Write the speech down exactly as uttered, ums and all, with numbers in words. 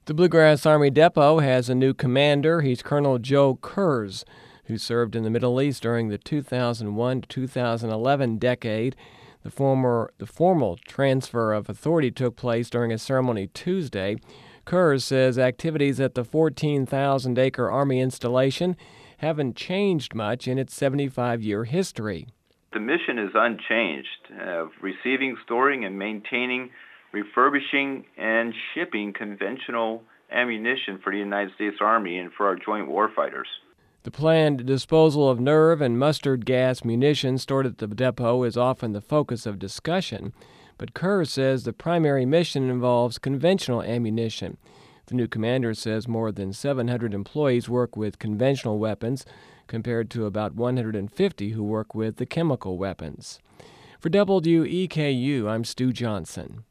The Bluegrass Army Depot has a new commander. He's Colonel Joe Kurz, who served in the Middle East during the two thousand one to two thousand eleven decade. The former, the formal transfer of authority took place during a ceremony Tuesday. Kurz says activities at the fourteen thousand acre Army installation haven't changed much in its seventy-five-year history. The mission is unchanged, uh, receiving, storing, and maintaining, refurbishing, and shipping conventional ammunition for the United States Army and for our joint warfighters. The planned disposal of nerve and mustard gas munitions stored at the depot is often the focus of discussion, but Kurz says the primary mission involves conventional ammunition. The new commander says more than seven hundred employees work with conventional weapons, compared to about one hundred fifty who work with the chemical weapons. For W E K U, I'm Stu Johnson.